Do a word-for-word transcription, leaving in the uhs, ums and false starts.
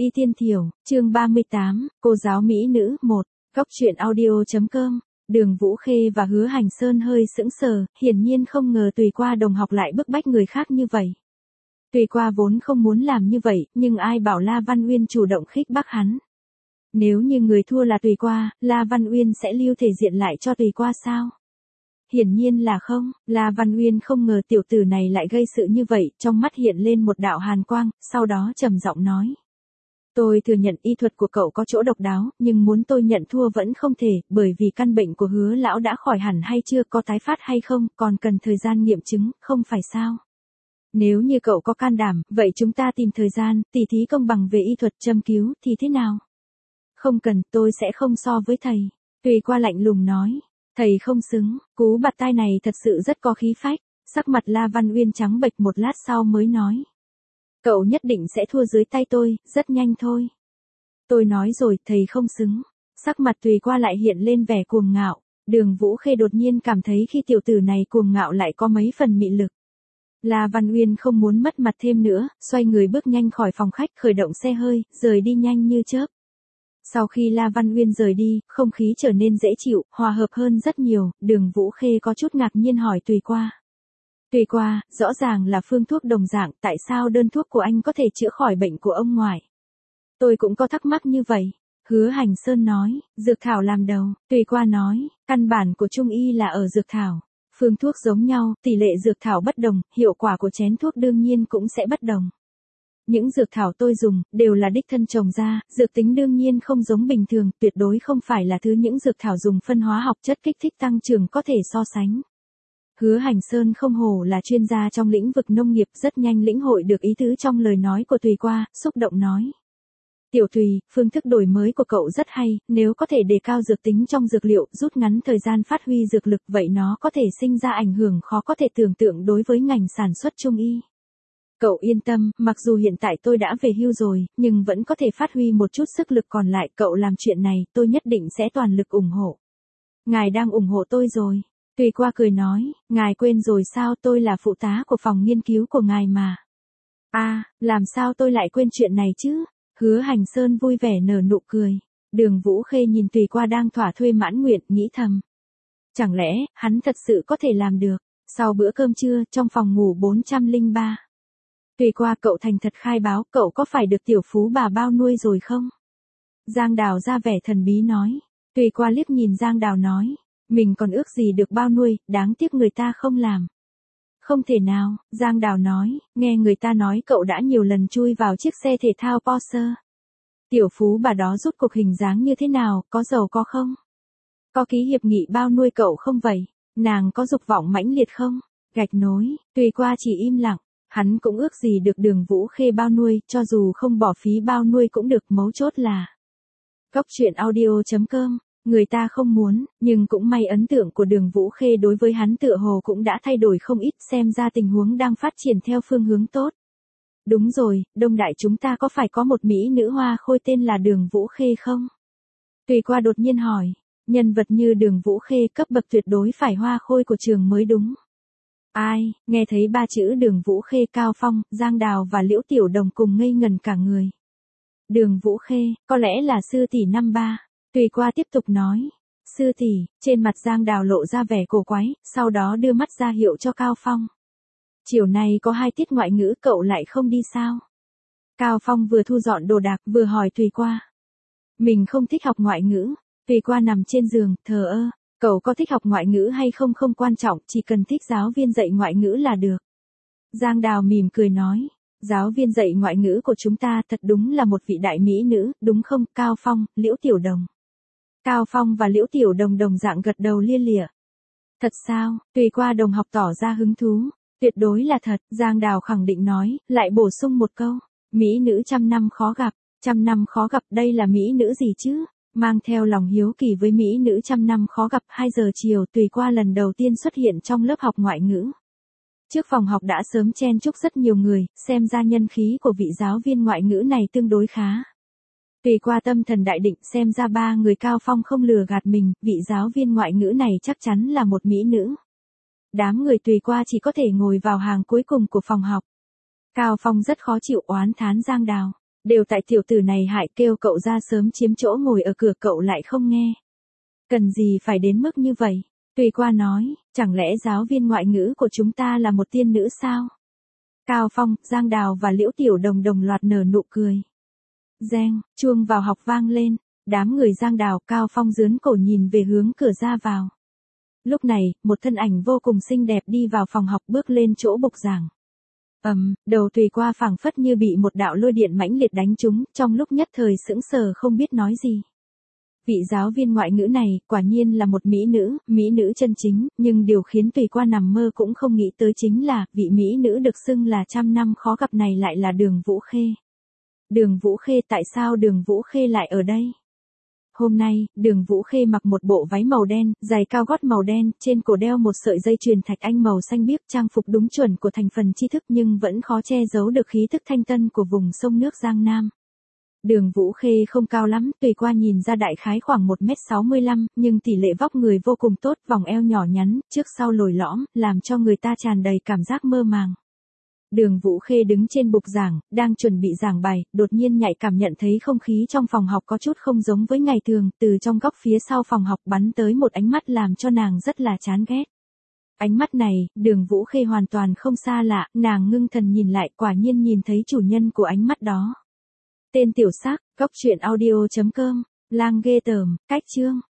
Y Tiên Thiểu, chương ba mươi tám, cô giáo mỹ nữ, một, góc truyện audio.com, Đường Vũ Khê và Hứa Hành Sơn hơi sững sờ, hiển nhiên không ngờ Tùy Qua đồng học lại bức bách người khác như vậy. Tùy Qua vốn không muốn làm như vậy, nhưng ai bảo La Văn Uyên chủ động khích bác hắn. Nếu như người thua là Tùy Qua, La Văn Uyên sẽ lưu thể diện lại cho Tùy Qua sao? Hiển nhiên là không, La Văn Uyên không ngờ tiểu tử này lại gây sự như vậy, trong mắt hiện lên một đạo hàn quang, sau đó trầm giọng nói. Tôi thừa nhận y thuật của cậu có chỗ độc đáo, nhưng muốn tôi nhận thua vẫn không thể, bởi vì căn bệnh của Hứa lão đã khỏi hẳn hay chưa, có tái phát hay không, còn cần thời gian nghiệm chứng, không phải sao? Nếu như cậu có can đảm, vậy chúng ta tìm thời gian, tỉ thí công bằng về y thuật châm cứu, thì thế nào? Không cần, tôi sẽ không so với thầy. Tùy Qua lạnh lùng nói. Thầy không xứng, cú bạt tai này thật sự rất có khí phách, sắc mặt La Văn Uyên trắng bệch một lát sau mới nói. Cậu nhất định sẽ thua dưới tay tôi, rất nhanh thôi. Tôi nói rồi, thầy không xứng. Sắc mặt Tùy Qua lại hiện lên vẻ cuồng ngạo, Đường Vũ Khê đột nhiên cảm thấy khi tiểu tử này cuồng ngạo lại có mấy phần mị lực. La Văn Uyên không muốn mất mặt thêm nữa, xoay người bước nhanh khỏi phòng khách khởi động xe hơi, rời đi nhanh như chớp. Sau khi La Văn Uyên rời đi, không khí trở nên dễ chịu, hòa hợp hơn rất nhiều, Đường Vũ Khê có chút ngạc nhiên hỏi Tùy Qua. Tùy Qua, rõ ràng là phương thuốc đồng dạng, tại sao đơn thuốc của anh có thể chữa khỏi bệnh của ông ngoại? Tôi cũng có thắc mắc như vậy. Hứa Hành Sơn nói, dược thảo làm đầu, Tùy Qua nói, căn bản của trung y là ở dược thảo. Phương thuốc giống nhau, tỷ lệ dược thảo bất đồng, hiệu quả của chén thuốc đương nhiên cũng sẽ bất đồng. Những dược thảo tôi dùng, đều là đích thân trồng ra, dược tính đương nhiên không giống bình thường, tuyệt đối không phải là thứ những dược thảo dùng phân hóa học chất kích thích tăng trưởng có thể so sánh. Hứa Hành Sơn không hổ là chuyên gia trong lĩnh vực nông nghiệp, rất nhanh lĩnh hội được ý tứ trong lời nói của Tùy Qua, xúc động nói. Tiểu Tùy, phương thức đổi mới của cậu rất hay, nếu có thể đề cao dược tính trong dược liệu, rút ngắn thời gian phát huy dược lực, vậy nó có thể sinh ra ảnh hưởng khó có thể tưởng tượng đối với ngành sản xuất trung y. Cậu yên tâm, mặc dù hiện tại tôi đã về hưu rồi, nhưng vẫn có thể phát huy một chút sức lực còn lại, cậu làm chuyện này, tôi nhất định sẽ toàn lực ủng hộ. Ngài đang ủng hộ tôi rồi. Tùy Qua cười nói, ngài quên rồi sao, tôi là phụ tá của phòng nghiên cứu của ngài mà. À, làm sao tôi lại quên chuyện này chứ? Hứa Hành Sơn vui vẻ nở nụ cười. Đường Vũ Khê nhìn Tùy Qua đang thỏa thuê mãn nguyện, nghĩ thầm. Chẳng lẽ, hắn thật sự có thể làm được? Sau bữa cơm trưa, trong phòng ngủ bốn trăm lẻ ba. Tùy Qua, cậu thành thật khai báo, cậu có phải được tiểu phú bà bao nuôi rồi không? Giang Đào ra vẻ thần bí nói. Tùy Qua liếc nhìn Giang Đào nói. Mình còn ước gì được bao nuôi, đáng tiếc người ta không làm. Không thể nào, Giang Đào nói, nghe người ta nói cậu đã nhiều lần chui vào chiếc xe thể thao Porsche. Tiểu phú bà đó rút cục hình dáng như thế nào, có giàu có không? Có ký hiệp nghị bao nuôi cậu không vậy? Nàng có dục vọng mãnh liệt không? Gạch nối, Tùy Qua chỉ im lặng, hắn cũng ước gì được Đường Vũ Khê bao nuôi, cho dù không bỏ phí bao nuôi cũng được, mấu chốt là. Góc truyện audio.com, người ta không muốn, nhưng cũng may ấn tượng của Đường Vũ Khê đối với hắn tựa hồ cũng đã thay đổi không ít, xem ra tình huống đang phát triển theo phương hướng tốt. Đúng rồi, Đông Đại chúng ta có phải có một mỹ nữ hoa khôi tên là Đường Vũ Khê không? Tùy Qua đột nhiên hỏi, nhân vật như Đường Vũ Khê cấp bậc tuyệt đối phải hoa khôi của trường mới đúng. Ai, nghe thấy ba chữ Đường Vũ Khê, Cao Phong, Giang Đào và Liễu Tiểu Đồng cùng ngây ngần cả người. Đường Vũ Khê, có lẽ là sư tỷ năm ba. Tùy Qua tiếp tục nói. Sư tỷ, trên mặt Giang Đào lộ ra vẻ cổ quái, sau đó đưa mắt ra hiệu cho Cao Phong. Chiều nay có hai tiết ngoại ngữ, cậu lại không đi sao? Cao Phong vừa thu dọn đồ đạc vừa hỏi Tùy Qua. Mình không thích học ngoại ngữ. Tùy Qua nằm trên giường, thờ ơ. Cậu có thích học ngoại ngữ hay không không quan trọng, chỉ cần thích giáo viên dạy ngoại ngữ là được. Giang Đào mỉm cười nói. Giáo viên dạy ngoại ngữ của chúng ta thật đúng là một vị đại mỹ nữ, đúng không? Cao Phong, Liễu Tiểu Đồng. Cao Phong và Liễu Tiểu Đồng đồng dạng gật đầu lia lịa. Thật sao? Tùy Qua đồng học tỏ ra hứng thú. Tuyệt đối là thật, Giang Đào khẳng định nói, lại bổ sung một câu. Mỹ nữ trăm năm khó gặp, trăm năm khó gặp, đây là mỹ nữ gì chứ? Mang theo lòng hiếu kỳ với mỹ nữ trăm năm khó gặp, hai giờ chiều Tùy Qua lần đầu tiên xuất hiện trong lớp học ngoại ngữ. Trước phòng học đã sớm chen chúc rất nhiều người, xem ra nhân khí của vị giáo viên ngoại ngữ này tương đối khá. Tùy Qua tâm thần đại định, xem ra ba người Cao Phong không lừa gạt mình, vị giáo viên ngoại ngữ này chắc chắn là một mỹ nữ. Đám người Tùy Qua chỉ có thể ngồi vào hàng cuối cùng của phòng học. Cao Phong rất khó chịu oán thán Giang Đào. Đều tại tiểu tử này hại, kêu cậu ra sớm chiếm chỗ ngồi ở cửa cậu lại không nghe. Cần gì phải đến mức như vậy? Tùy Qua nói, chẳng lẽ giáo viên ngoại ngữ của chúng ta là một tiên nữ sao? Cao Phong, Giang Đào và Liễu Tiểu Đồng đồng loạt nở nụ cười. Reng, chuông vào học vang lên, đám người Giang Đào, Cao Phong giướn cổ nhìn về hướng cửa ra vào. Lúc này, một thân ảnh vô cùng xinh đẹp đi vào phòng học bước lên chỗ bục giảng. Ầm, um, đầu Tùy Qua phảng phất như bị một đạo lôi điện mãnh liệt đánh trúng, trong lúc nhất thời sững sờ không biết nói gì. Vị giáo viên ngoại ngữ này, quả nhiên là một mỹ nữ, mỹ nữ chân chính, nhưng điều khiến Tùy Qua nằm mơ cũng không nghĩ tới chính là, vị mỹ nữ được xưng là trăm năm khó gặp này lại là Đường Vũ Khê. Đường Vũ Khê, tại sao Đường Vũ Khê lại ở đây? Hôm nay, Đường Vũ Khê mặc một bộ váy màu đen, giày cao gót màu đen, trên cổ đeo một sợi dây chuyền thạch anh màu xanh biếc, trang phục đúng chuẩn của thành phần tri thức nhưng vẫn khó che giấu được khí thức thanh tân của vùng sông nước Giang Nam. Đường Vũ Khê không cao lắm, Tùy Qua nhìn ra đại khái khoảng một mét sáu mươi lăm, nhưng tỷ lệ vóc người vô cùng tốt, vòng eo nhỏ nhắn, trước sau lồi lõm, làm cho người ta tràn đầy cảm giác mơ màng. Đường Vũ Khê đứng trên bục giảng, đang chuẩn bị giảng bài, đột nhiên nhạy cảm nhận thấy không khí trong phòng học có chút không giống với ngày thường, từ trong góc phía sau phòng học bắn tới một ánh mắt làm cho nàng rất là chán ghét. Ánh mắt này, Đường Vũ Khê hoàn toàn không xa lạ, nàng ngưng thần nhìn lại, quả nhiên nhìn thấy chủ nhân của ánh mắt đó. Tên tiểu sắc, góc truyện audio chấm com, lang ghê tởm, cách chương.